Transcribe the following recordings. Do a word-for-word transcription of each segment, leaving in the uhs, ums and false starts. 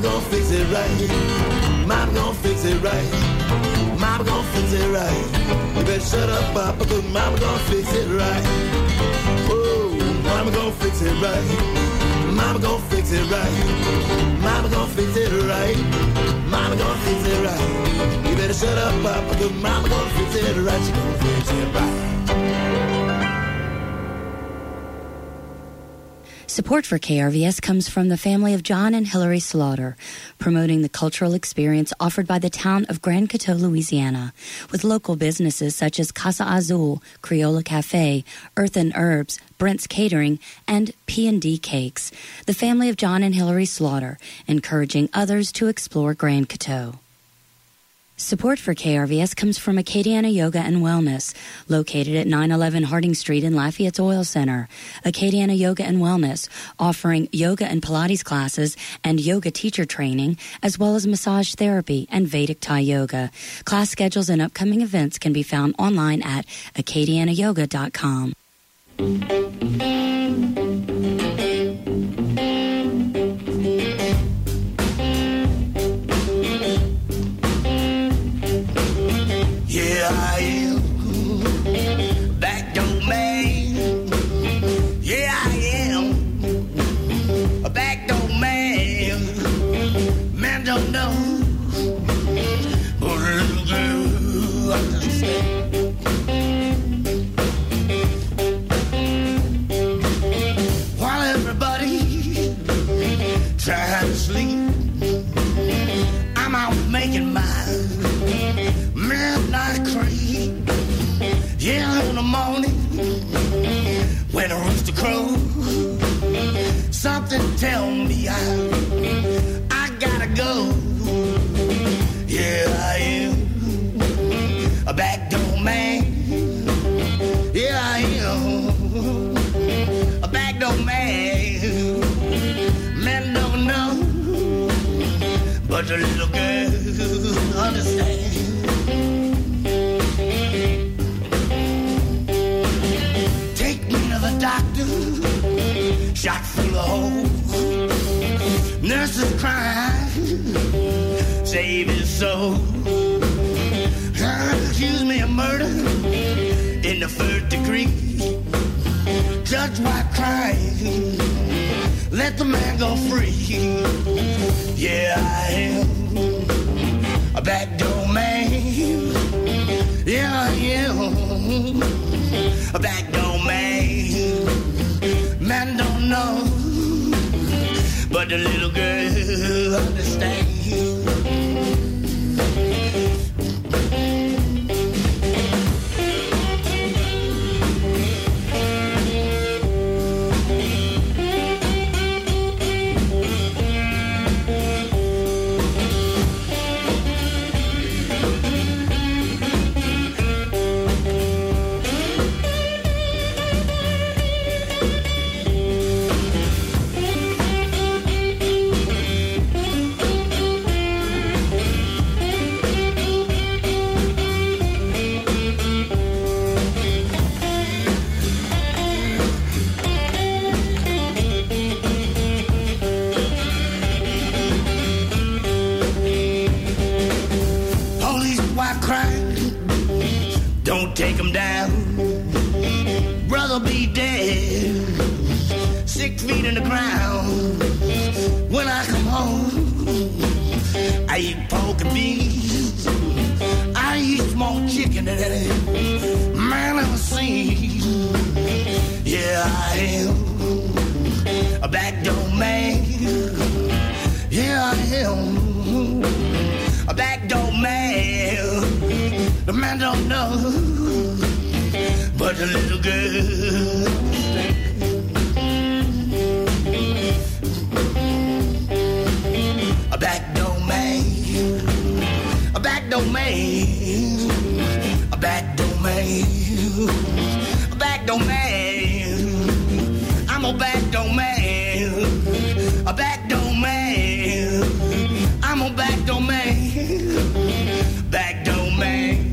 gonna fix it right. Mama gonna fix it right. Mama gonna fix it right. You better shut up, Papa, because Mama gonna fix it right. Oh, Mama gonna fix it right. Mama gonna fix it right. Mama gonna fix it right. Mama gonna fix it right. You better shut up, Papa, because Mama gonna fix it right. She gonna fix it right. Support for K R V S comes from the family of John and Hillary Slaughter, promoting the cultural experience offered by the town of Grand Coteau, Louisiana, with local businesses such as Casa Azul, Criolla Cafe, Earth and Herbs, Brent's Catering, and P and D Cakes. The family of John and Hillary Slaughter, encouraging others to explore Grand Coteau. Support for K R V S comes from Acadiana Yoga and Wellness, located at nine eleven Harding Street in Lafayette's Oil Center. Acadiana Yoga and Wellness, offering yoga and Pilates classes and yoga teacher training, as well as massage therapy and Vedic Thai yoga. Class schedules and upcoming events can be found online at acadiana yoga dot com. Yeah, I am back door man. Yeah, I am a back door man. Man don't know, but a little girl understand. While everybody trying to sleep, I'm out making mine. Midnight creep, yeah, in the morning, when a rooster crows, something tell me I, I gotta go. Yeah, I am a back door man. Yeah, I am a back door man. Men don't know, but the little girl understands. Doctor, shot full of holes. Nurses crying, save his soul. Accuse me of murder in the third degree. Judge White crying, let the man go free. Yeah, I am a backdoor man. Yeah, I am a backdoor man. Man don't know, but the little girl understands. Take him down, brother be dead, six feet in the ground. When I come home, I eat pork and beans, I eat small chicken that man ever seen. Yeah, I am a backdoor man. Yeah, I am a backdoor man. The man don't know, but the little girl. A backdoor man, a backdoor man, a backdoor man, a backdoor man. I'm a backdoor man, a backdoor man. I'm a backdoor man, backdoor man.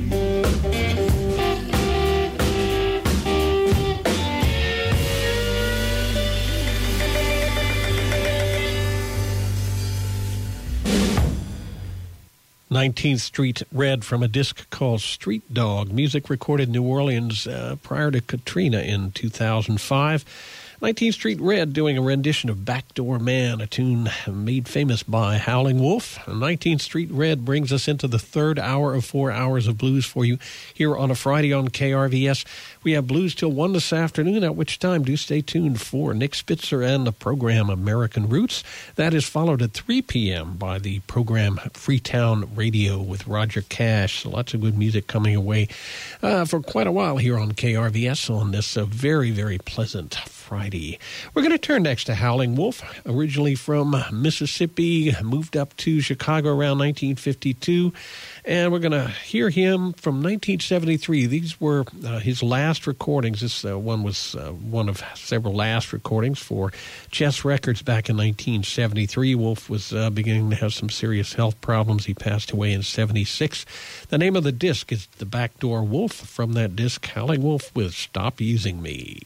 nineteenth Street Red from a disc called Street Dog, music recorded in New Orleans uh, prior to Katrina in two thousand five. nineteenth Street Red doing a rendition of Backdoor Man, a tune made famous by Howling Wolf. nineteenth Street Red brings us into the third hour of four hours of blues for you here on a Friday on K R V S. We have blues till one this afternoon, at which time do stay tuned for Nick Spitzer and the program American Roots. That is followed at three p.m. by the program Freetown Radio with Roger Cash. So lots of good music coming away uh, for quite a while here on K R V S on this uh, very, very pleasant Friday. We're going to turn next to Howling Wolf, originally from Mississippi, moved up to Chicago around nineteen fifty-two, and we're going to hear him from nineteen seventy-three. These were uh, his last recordings. This uh, one was uh, one of several last recordings for Chess Records back in nineteen seventy-three. Wolf was uh, beginning to have some serious health problems. He passed away in seventy-six. The name of the disc is The Backdoor Wolf. From that disc, Howling Wolf with Stop Using Me.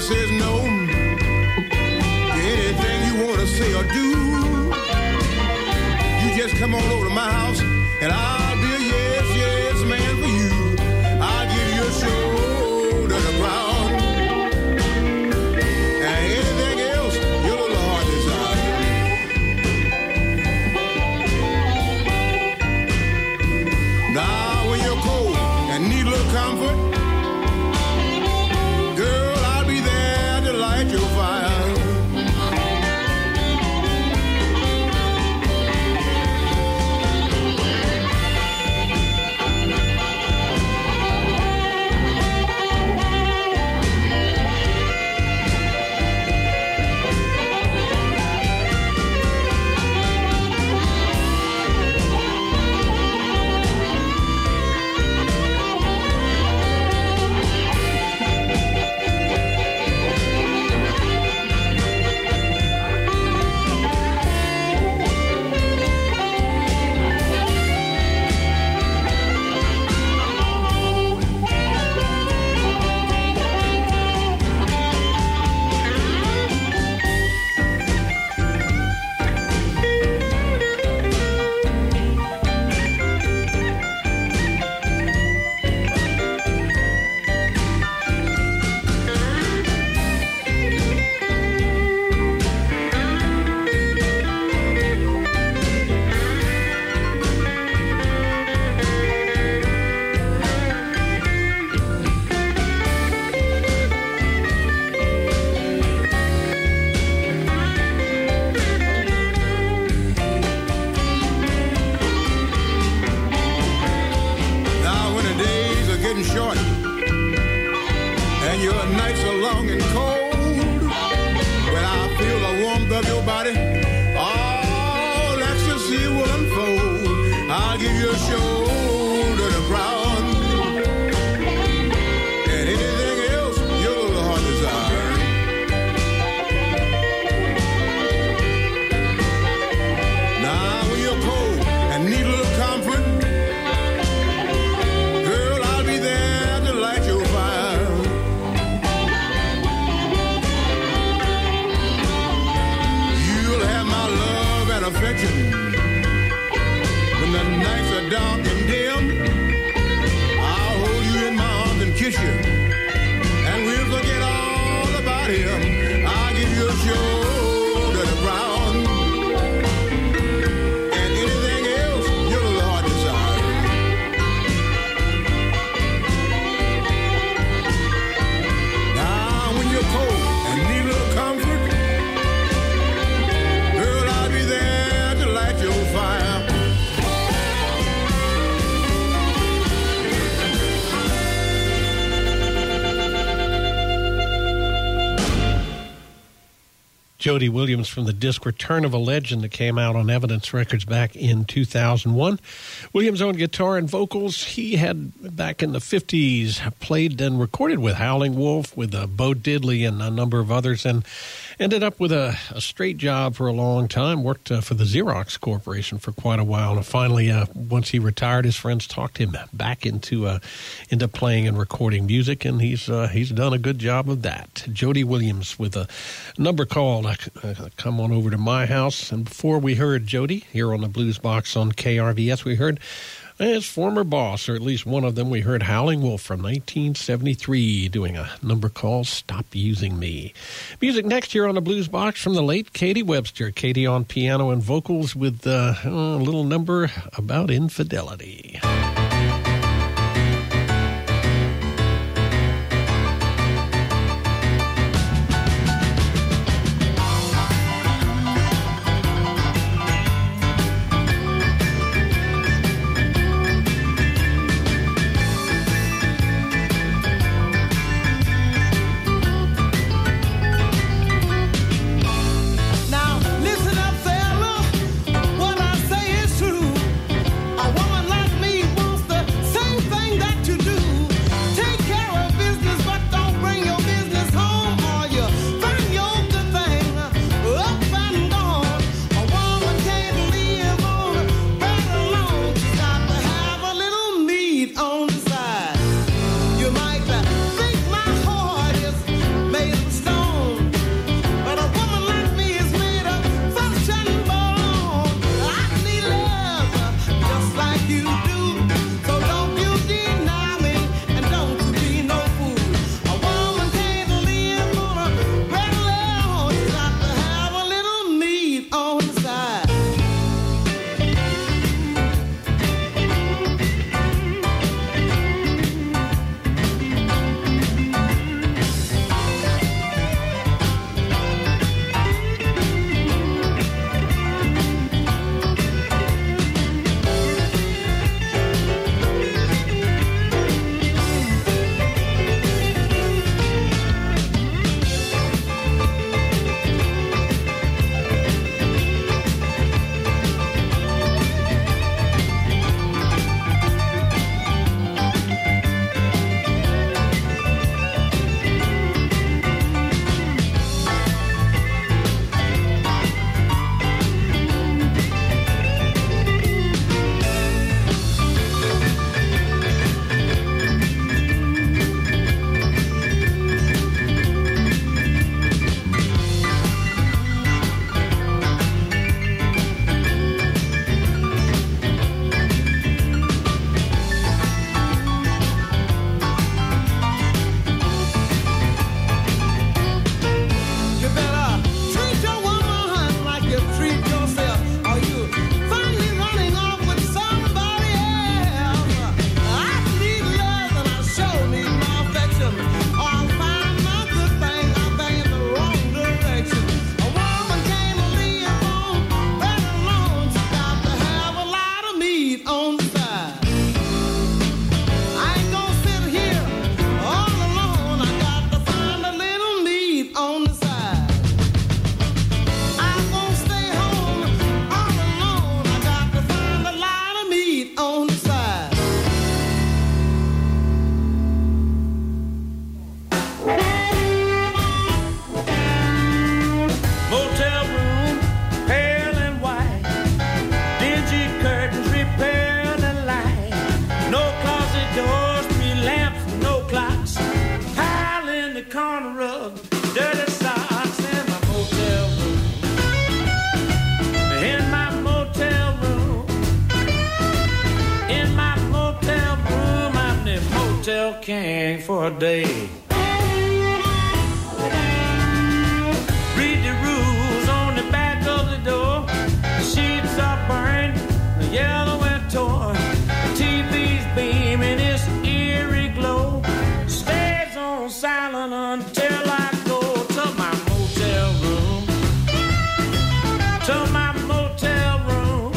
says no to anything you want to say or do, you just come on over to my house and I'll be a yes, yes man for you. I'll give you a show to the ground. And anything else, your little heart desires. Now when you're cold and need a little comfort, girl, I'll be there to light your fire. Jody Williams from the disc Return of a Legend that came out on Evidence Records back in two thousand one. Williams' own guitar and vocals. He had, back in the fifties, played and recorded with Howling Wolf, with uh, Bo Diddley and a number of others, and ended up with a, a straight job for a long time, worked uh, for the Xerox Corporation for quite a while, and finally, uh, once he retired, his friends talked him back into uh, into playing and recording music, and he's uh, he's done a good job of that. Jody Williams with a number called uh, Come On Over to My House. And before we heard Jody here on the Blues Box on K R V S, we heard his former boss, or at least one of them. We heard Howling Wolf from nineteen seventy-three doing a number called Stop Using Me. Music next here on the Blues Box from the late Katie Webster. Katie on piano and vocals with uh, a little number about infidelity. What I say is true. A woman like me won't King for a day. Read the rules on the back of the door. The sheets are burned, the yellow and torn. The T V's beaming its eerie glow. Stays on silent until I go to my motel room. To my motel room.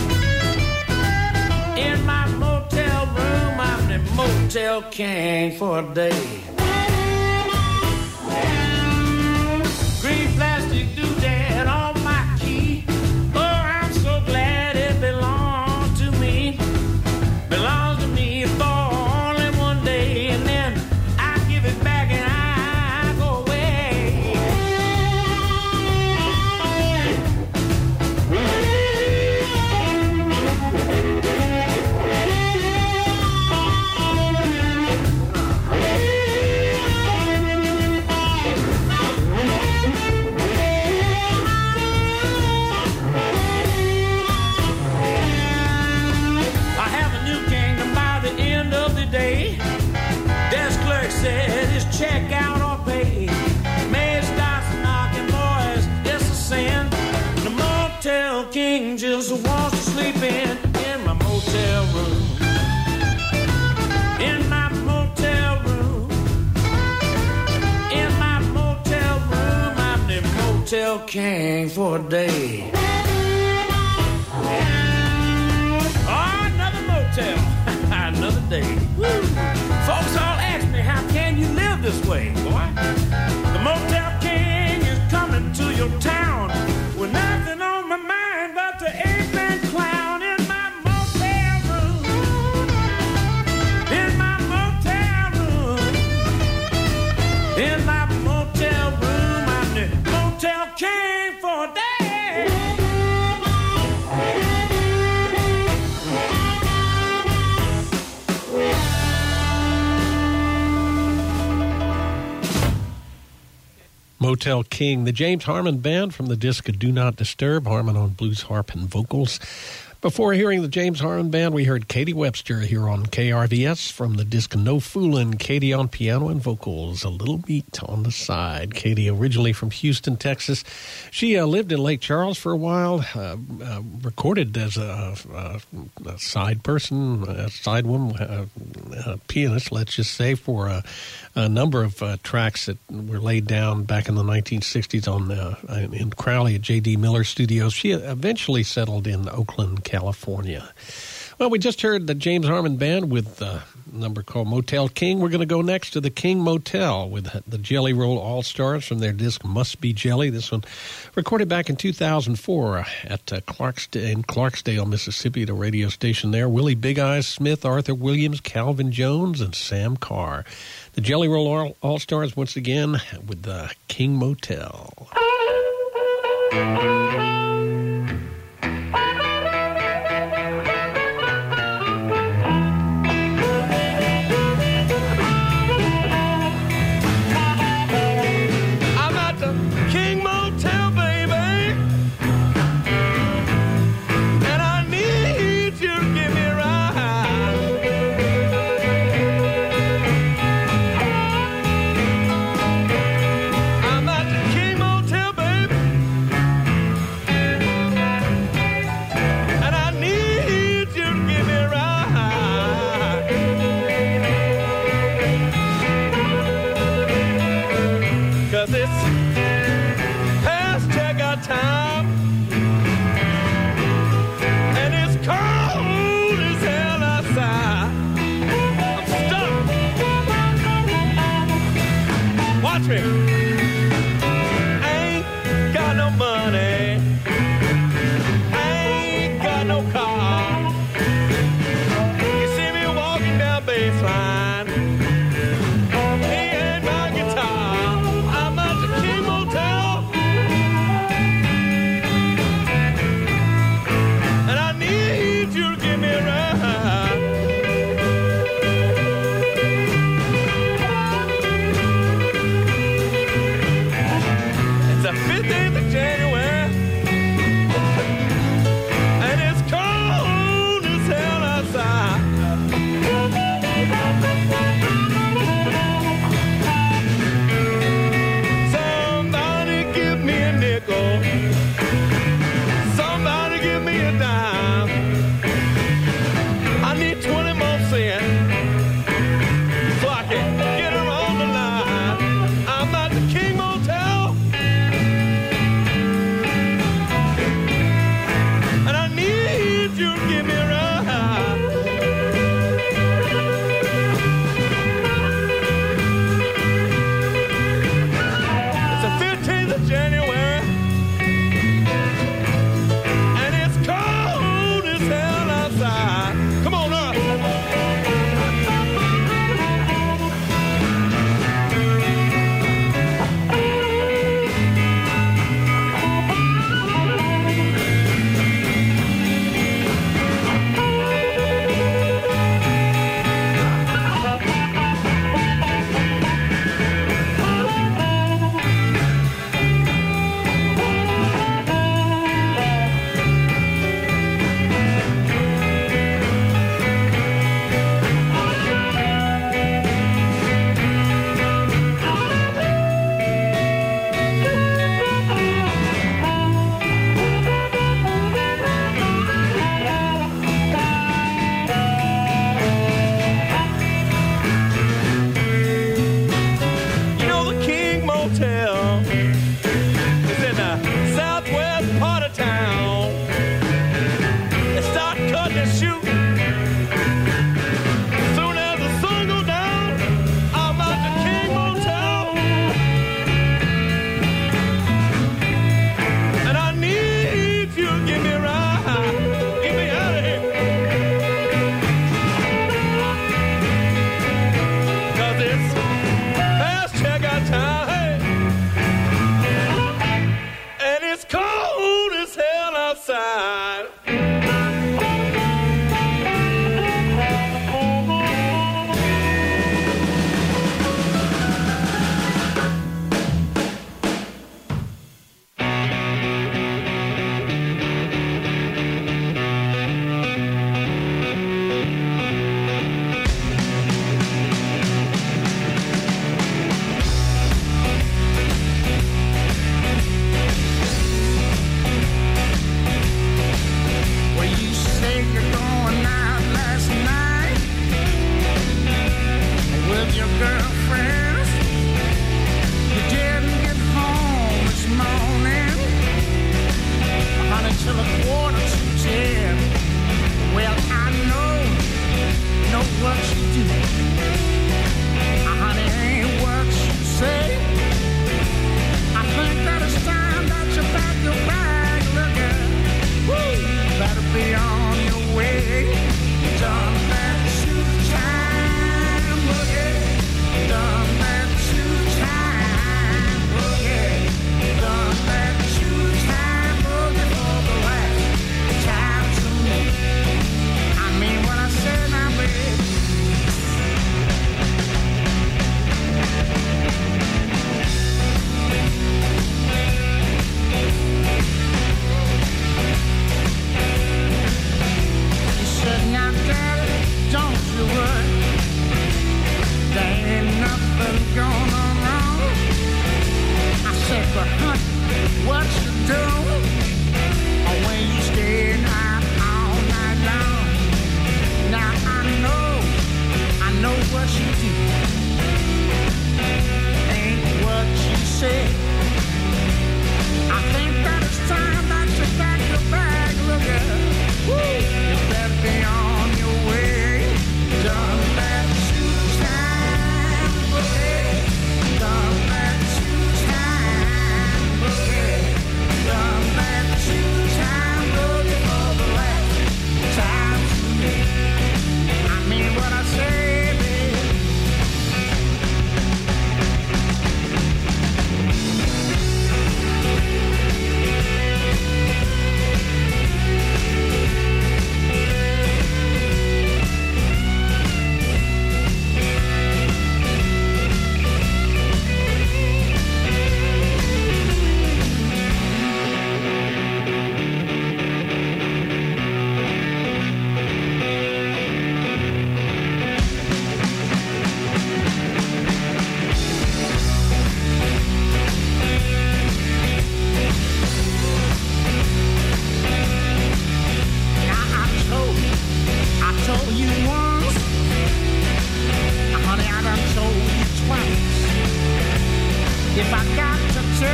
In my motel room, I'm the Motel King for a day. Green plastic doodad on my key. Oh, I'm so glad it belongs to me. Belongs to me for only one day, and then I give it back and I go away. I have a new kingdom by the end of the day. Desk clerk said his check out or pay. Maid starts knocking, boys, it's a sin. The Motel King just wants to sleep in in my motel room. In my motel room. In my motel room, I'm the Motel King for a day. Oh, another motel, another day. Woo. Folks all ask me, how can you live this way, boy? The Motel King is coming to your town with nothing on my mind but the ape-man clown in my motel room. In my motel room. In my motel room, I'm the Motel King for a day. Motel King, the James Harmon Band from the disc Do Not Disturb, Harmon on blues, harp, and vocals. Before hearing the James Harmon Band, we heard Katie Webster here on K R V S from the disc No Foolin', Katie on piano and vocals, a little beat on the side. Katie, originally from Houston, Texas. She uh, lived in Lake Charles for a while, uh, uh, recorded as a, a, a side person, a side woman, a, a pianist, let's just say, for a, a number of uh, tracks that were laid down back in the nineteen sixties on uh, in Crowley at J D Miller Studios. She eventually settled in Oakland, California. Well, we just heard the James Harmon Band with a number called Motel King. We're going to go next to the King Motel with the Jelly Roll All-Stars from their disc Must Be Jelly. This one recorded back in two thousand four at uh, Clarksdale, in Clarksdale, Mississippi, the radio station there. Willie Big Eyes Smith, Arthur Williams, Calvin Jones, and Sam Carr. The Jelly Roll All-Stars once again with the King Motel.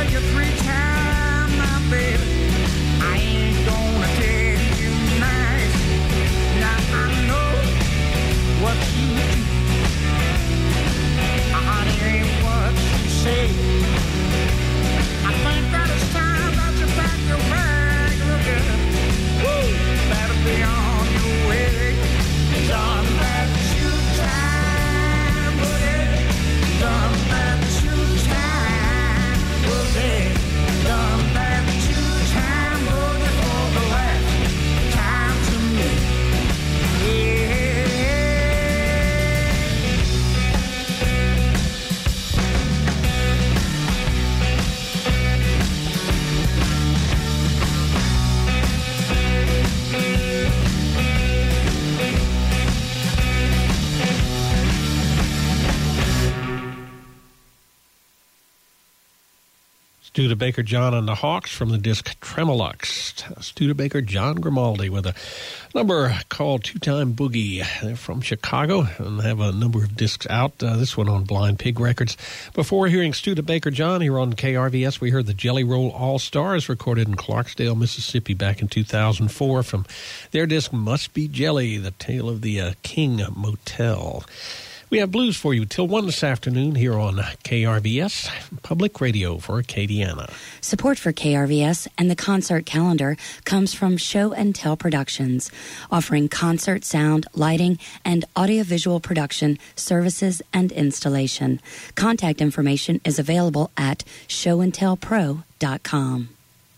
tell you three times, my baby, I ain't gonna tell you nice. Now I know what you do. Honey, ain't what you say. I think that it's time that you pack your bag. Look at it. Woo! Better be on your way. Done that shoe time, buddy. Done that shoe time, buddy. Done that shoe time, buddy, for the last time to me. Yeah. Studebaker John and the Hawks from the disc Tremolux. Studebaker John Grimaldi with a number called Two-Time Boogie. They're from Chicago and have a number of discs out. Uh, this one on Blind Pig Records. Before hearing Studebaker John here on K R V S, we heard the Jelly Roll All-Stars recorded in Clarksdale, Mississippi back in two thousand four from their disc Must Be Jelly, the tale of the uh, King Motel. We have blues for you till one this afternoon here on K R V S, Public Radio for Acadiana. Support for K R V S and the concert calendar comes from Show and Tell Productions, offering concert sound, lighting, and audiovisual production services and installation. Contact information is available at show and tell pro dot com.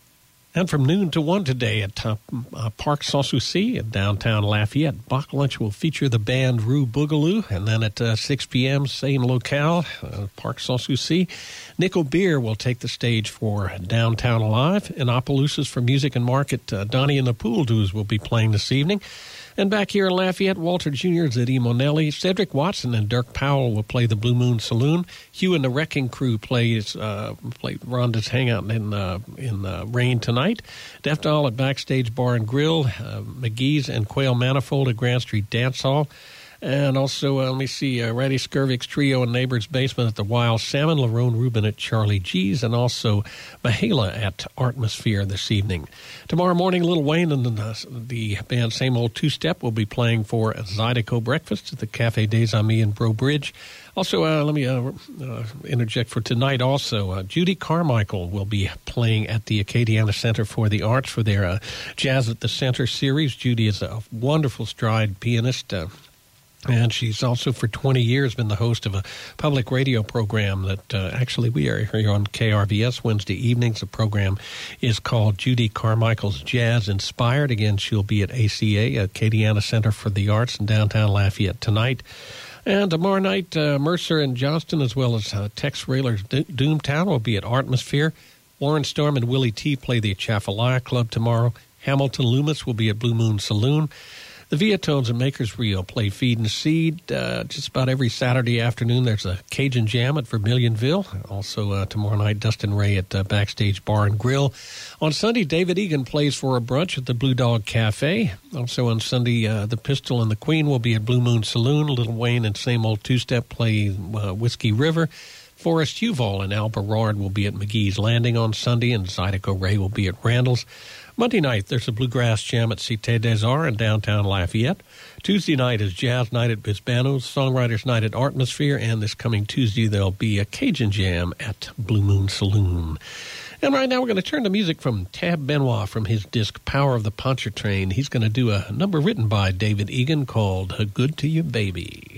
And from noon to one today at uh, uh, Park Sans Souci in downtown Lafayette, Bach Lunch will feature the band Rue Boogaloo. And then at uh, six p.m., same locale, uh, Park Sans Souci, Nickel Beer will take the stage for Downtown Alive. And Opelousas for Music and Market, uh, Donnie and the Pool Doos will be playing this evening. And back here in Lafayette, Walter Junior, Eddie Monelli, Cedric Watson, and Dirk Powell will play the Blue Moon Saloon. Hugh and the Wrecking Crew plays uh, play Rhonda's Hangout in uh, in uh, Rain tonight. Deaf Doll at Backstage Bar and Grill, uh, McGee's and Quail Manifold at Grand Street Dance Hall. And also, uh, let me see, uh, Ratty Skirvik's Trio in Neighbor's Basement at the Wild Salmon, Lerone Rubin at Charlie G's, and also Mahala at Artmosphere this evening. Tomorrow morning, Lil Wayne and the, the band Same Old Two-Step will be playing for Zydeco Breakfast at the Cafe des Amis in Breaux Bridge. Also, uh, let me uh, uh, interject for tonight also. Uh, Judy Carmichael will be playing at the Acadiana Center for the Arts for their uh, Jazz at the Center series. Judy is a wonderful stride pianist, uh, and she's also for twenty years been the host of a public radio program that uh, actually we are here on K R V S Wednesday evenings. The program is called Judy Carmichael's Jazz Inspired. Again, she'll be at A C A, Acadiana Center for the Arts in downtown Lafayette tonight. And tomorrow night, uh, Mercer and Johnston, as well as uh, Tex Railer's Do- Doomtown, will be at Artmosphere. Warren Storm and Willie T play the Atchafalaya Club tomorrow. Hamilton Loomis will be at Blue Moon Saloon. The Viatones and Makers Reel play Feed and Seed. Uh, just about every Saturday afternoon, there's a Cajun Jam at Vermilionville. Also, uh, tomorrow night, Dustin Ray at uh, Backstage Bar and Grill. On Sunday, David Egan plays for a brunch at the Blue Dog Cafe. Also on Sunday, uh, the Pistol and the Queen will be at Blue Moon Saloon. Little Wayne and Same Old Two-Step play uh, Whiskey River. Forrest Huval and Al Berard will be at McGee's Landing on Sunday, and Zydeco Ray will be at Randall's. Monday night, there's a Bluegrass Jam at Cité des Arts in downtown Lafayette. Tuesday night is Jazz Night at Bisbano's, Songwriters Night at Artmosphere, and this coming Tuesday there'll be a Cajun Jam at Blue Moon Saloon. And right now we're going to turn to music from Tab Benoit from his disc Power of the Pontchartrain. He's going to do a number written by David Egan called Good to You, Baby.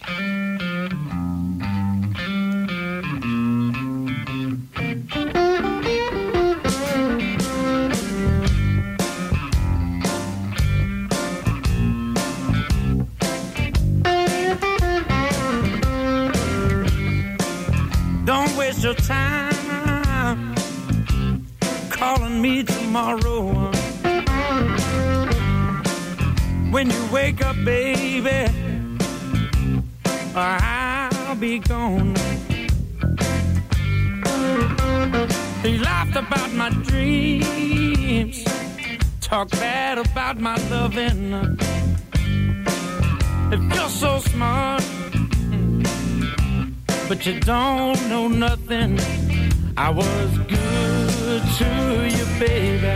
Don't waste your time calling me tomorrow. When you wake up, baby, I'll be gone. They laughed about my dreams, talk bad about my loving. If you're so smart, but you don't know nothing, I was good to you, baby.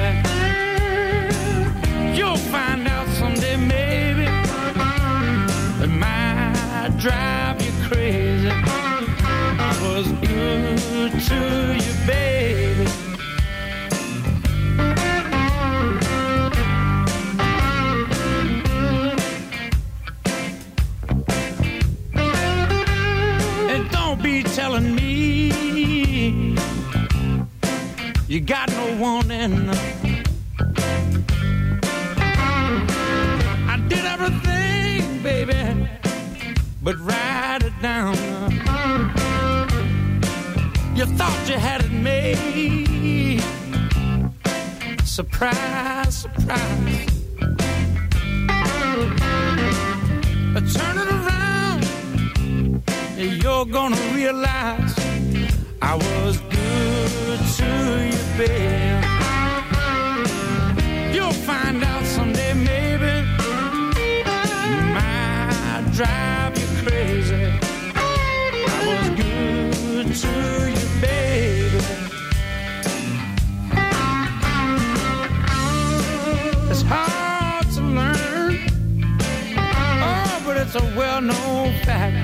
You'll find out someday, maybe, it might drive you crazy. I was good to you, baby. And don't be telling me you got no one in. I did everything, baby, but write it down. You thought you had it made. Surprise, surprise. But turn it around, you're gonna realize I was good to you, babe. You'll find out someday, maybe, might drive you crazy. I was good to you, baby. It's hard to learn, oh, but it's a well-known fact.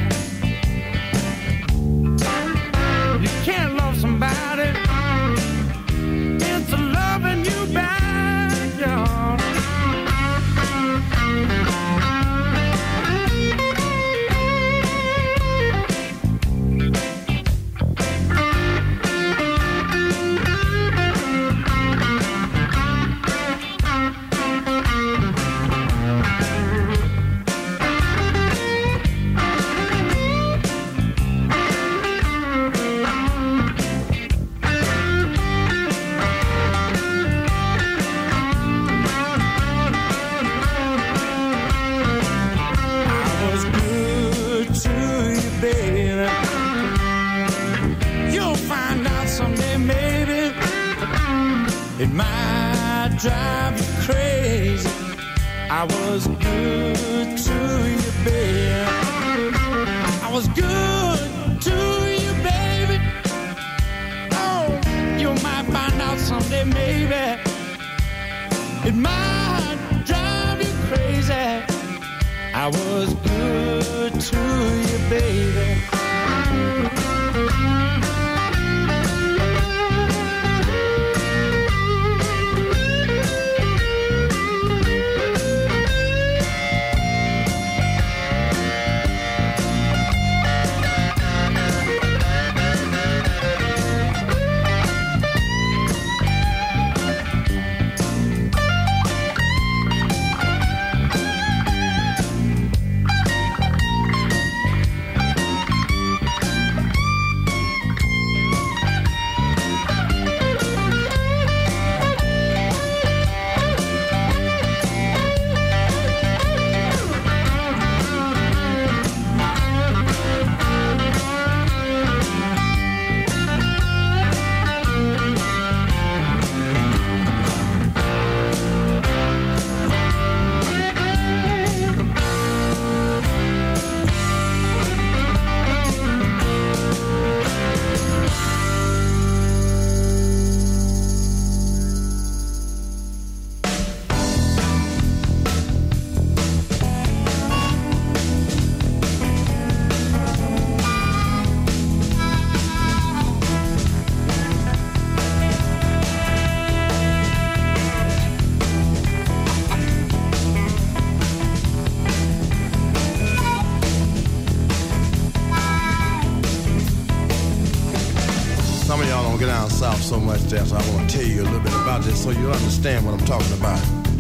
You can't love somebody into loving you back, y'all. It might drive you crazy. I was good to you, baby. I was good to you, baby. Oh, you might find out someday, maybe. It might drive you crazy. I was good to you, baby. So much there, so I want to tell you a little bit about this so you understand what I'm talking about.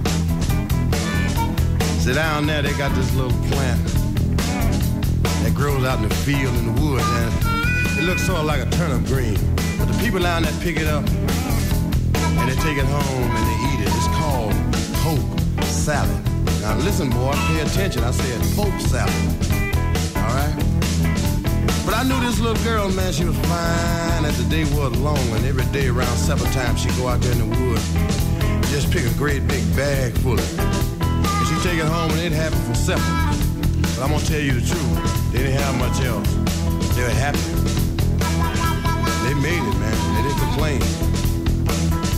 See, down there they got this little plant that grows out in the field in the woods, and it looks sort of like a turnip green. But the people down there pick it up and they take it home and they eat it. It's called poke salad. Now listen, boy, pay attention. I said poke salad. All right? But I knew this little girl, man, she was fine as the day was long, and every day around supper time she'd go out there in the woods and just pick a great big bag full of it. And she'd take it home and they'd have it for supper. But I'm gonna tell you the truth, they didn't have much else. They were happy. They made it, man. They didn't complain.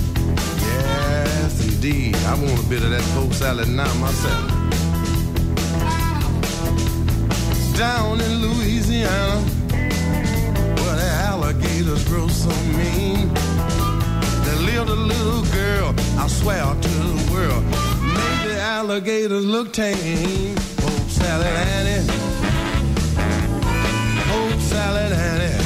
salad now myself. Down in Louisiana, where the alligators grow so mean, there lived a little girl, I swear to the world, made the alligators look tame. Poke salad Annie, poke salad Annie.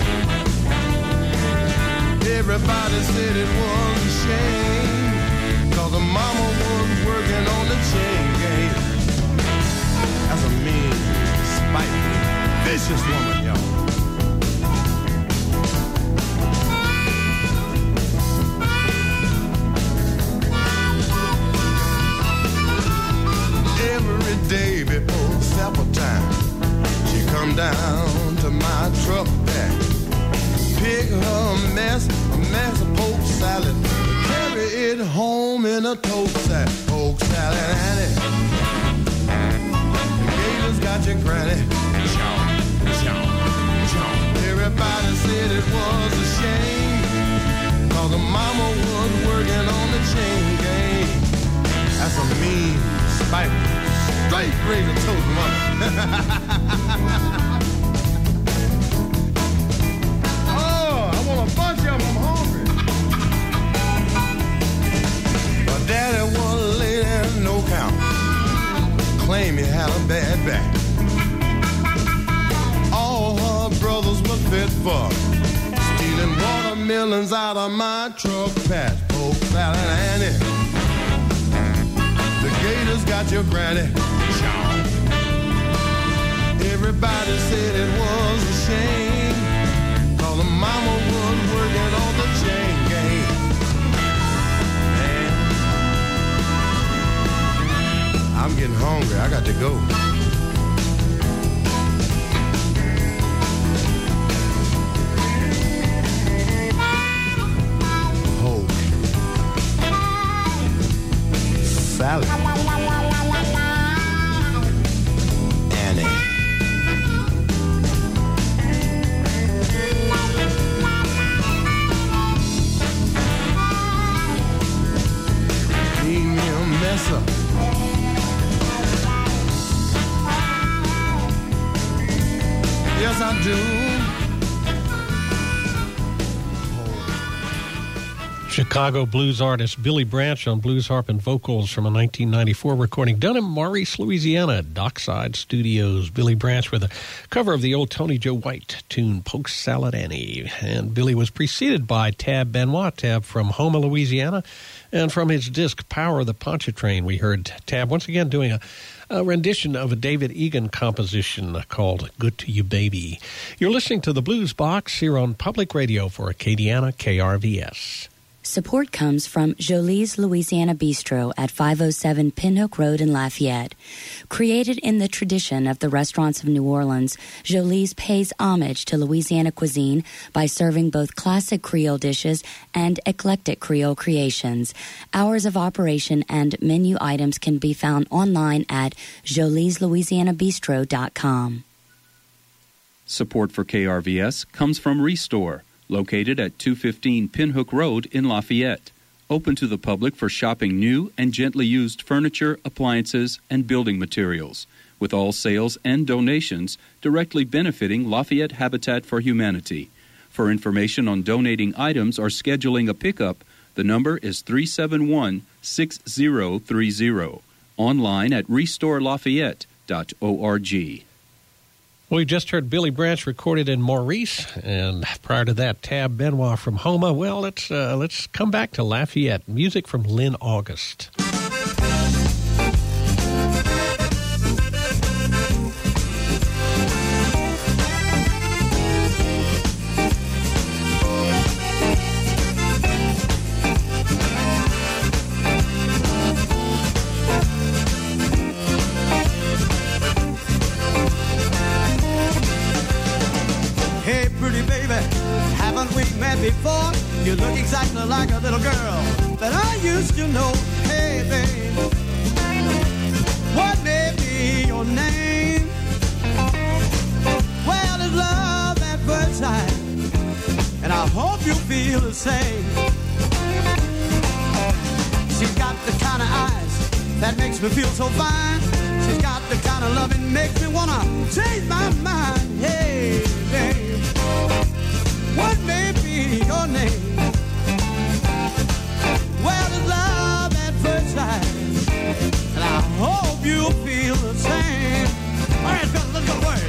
Everybody said it was a shame, cause the mama was working on the chain gang. That's a mean, spiteful, vicious woman, y'all. Every day before supper time, she come down to my truck pack, pick her mess, a mess of poke salad, carry it home in a tote sack. Poke salad Annie, the gators got your granny. Chow, chow, chow. Everybody said it was a shame, cause the mama was working on the chain gang. That's a mean, spiteful, straight razor toast mother. Oh, I want a bunch of them, I'm hungry. But daddy was a lady, no count. Claim he had a bad back. All her brothers were fit for stealing watermelons out of my truck patch. Poke salad Annie, the gators got your granny. Everybody said it was a shame, cause the mama was working on the chain gang. Man, I'm getting hungry, I got to go. Poke salad Annie. Messer. Yes, I do. Chicago blues artist Billy Branch on blues harp and vocals from a nineteen ninety-four recording done in Maurice, Louisiana, Dockside Studios. Billy Branch with a cover of the old Tony Joe White tune, Poke Salad Annie. And Billy was preceded by Tab Benoit, Tab from Houma, Louisiana. And from his disc, Power of the Pontchartrain, we heard Tab once again doing a, a rendition of a David Egan composition called Good to You, Baby. You're listening to the Blues Box here on Public Radio for Acadiana K R V S. Support comes from Jolie's Louisiana Bistro at five oh seven Pinhook Road in Lafayette. Created in the tradition of the restaurants of New Orleans, Jolie's pays homage to Louisiana cuisine by serving both classic Creole dishes and eclectic Creole creations. Hours of operation and menu items can be found online at jolies louisiana bistro dot com. Support for K R V S comes from Restore, located at two fifteen Pinhook Road in Lafayette. Open to the public for shopping new and gently used furniture, appliances, and building materials, with all sales and donations directly benefiting Lafayette Habitat for Humanity. For information on donating items or scheduling a pickup, the number is three seven one, six zero three zero. Online at restore lafayette dot org. We just heard Billy Branch recorded in Maurice, and prior to that, Tab Benoit from Houma. Well, let's uh, let's come back to Lafayette. Music from Lynn August. Before, you look exactly like a little girl that I used to know. Hey, babe, what may be your name? Well, it's love at first sight, and I hope you feel the same. She's got the kind of eyes that makes me feel so fine. She's got the kind of loving makes me wanna change my mind. Hey, babe, what may be your name? Well, it's love at first sight, and I hope you feel the same. All right, fellas, let's go for it.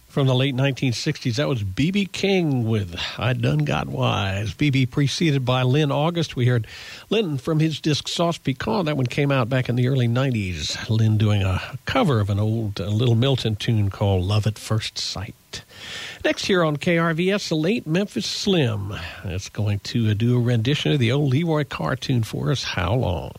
From the late nineteen sixties, that was B B King with I Done Got Wise. B B preceded by Lynn August. We heard Lynn from his disc Sauce Piquant. That one came out back in the early nineties. Lynn doing a cover of an old uh, Little Milton tune called Love at First Sight. Next here on K R V S, the late Memphis Slim. It's going to uh, do a rendition of the old Leroy Carr tune for us, How Long?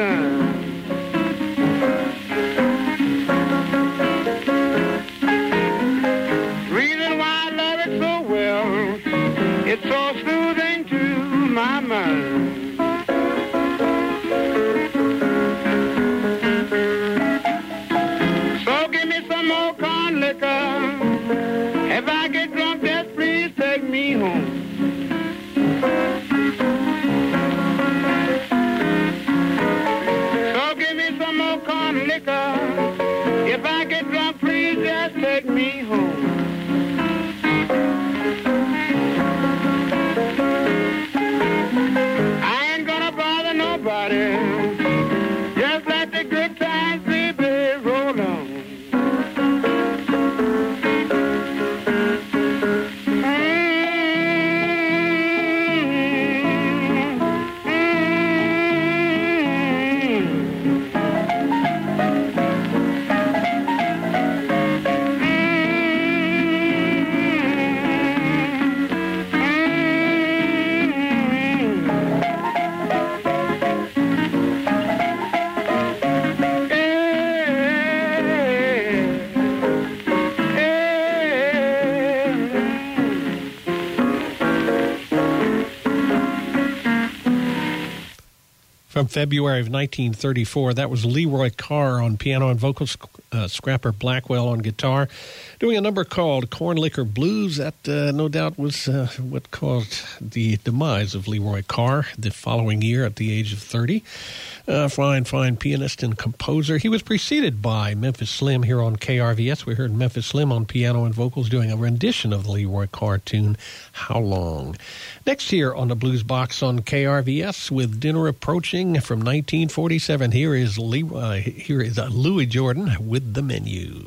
time. home. So give me some more corn liquor. If I get drunk, please just take me home. I ain't gonna bother nobody. Just let the good times, baby, roll on. From February of nineteen thirty-four, that was Leroy Carr on piano and vocals, uh, Scrapper Blackwell on guitar, doing a number called Corn Liquor Blues. That uh, no doubt was uh, what caused the demise of Leroy Carr the following year at the age of thirty. Uh, fine, fine pianist and composer. He was preceded by Memphis Slim here on K R V S. We heard Memphis Slim on piano and vocals doing a rendition of the Leroy Carr tune, How Long? Next here on the Blues Box on K R V S, with dinner approaching from nineteen forty-seven, here is, Leroy, uh, here is uh, Louis Jordan with The Menu.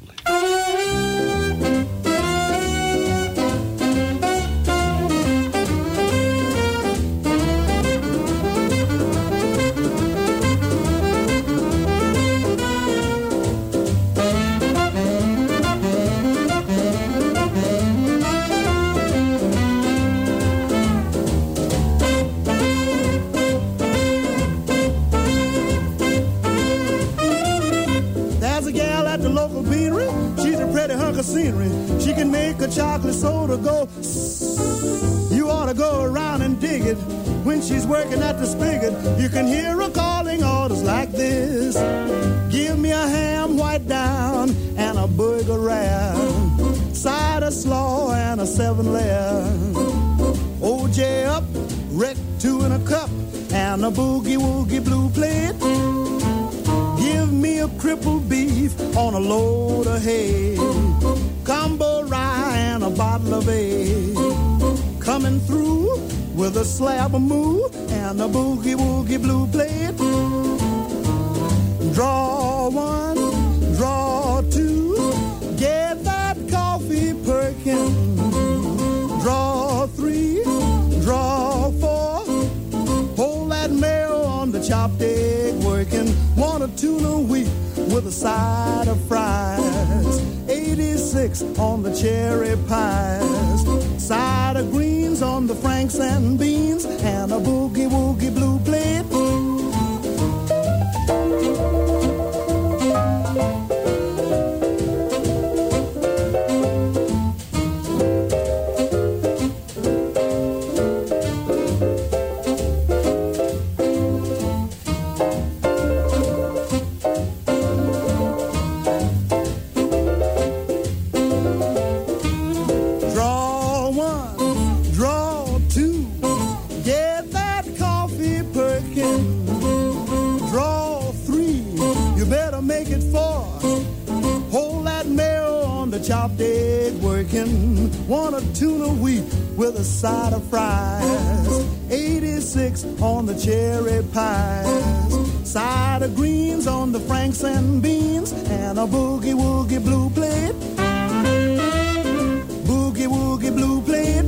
Scenery. She can make a chocolate soda go. You ought to go around and dig it. When she's working at the spigot, you can hear her calling orders like this. Give me a ham white down and a burger rare, cider slaw and a seven layer. O J up, wreck two in a cup and a boogie woogie blue plate. Give me a crippled beef on a load of hay, combo rye and a bottle of ale. Coming through with a slab of moo and a boogie woogie blue plate. Draw one, draw two, get that coffee perking. Draw three, draw four, hold that mayo on the chopped egg working. Want a tuna wheat with a side of fries. eighty-six on the cherry pies. Side of greens on the franks and beans. And a boogie woogie blue plate. Chopped egg working. Want a tuna wheat with a side of fries. eighty-six on the cherry pies. Side of greens on the franks and beans. And a boogie woogie blue plate. Boogie woogie blue plate.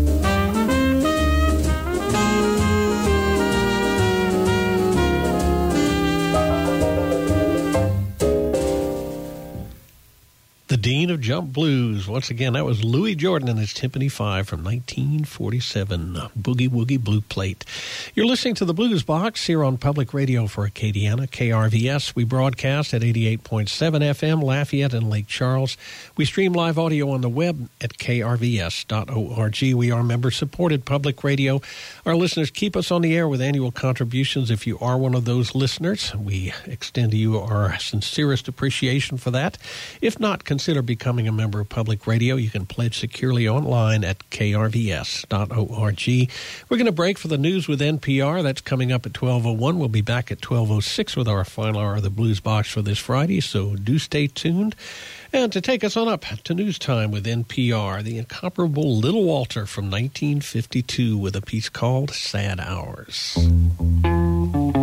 Dean of Jump Blues. Once again, that was Louis Jordan and his Timpani Five from nineteen forty-seven, Boogie Woogie Blue Plate. You're listening to the Blues Box here on Public Radio for Acadiana, K R V S. We broadcast at eighty-eight point seven F M, Lafayette and Lake Charles. We stream live audio on the web at K R V S dot org. We are member-supported public radio. Our listeners keep us on the air with annual contributions. If you are one of those listeners, we extend to you our sincerest appreciation for that. If not, consider becoming becoming a member of Public Radio. You can pledge securely online at k r v s dot org. We're going to break for the news with N P R. That's coming up at twelve oh one. We'll be back at twelve oh six with our final hour of the Blues Box for this Friday, so do stay tuned. And to take us on up to news time with N P R, the incomparable Little Walter from nineteen fifty-two with a piece called Sad Hours.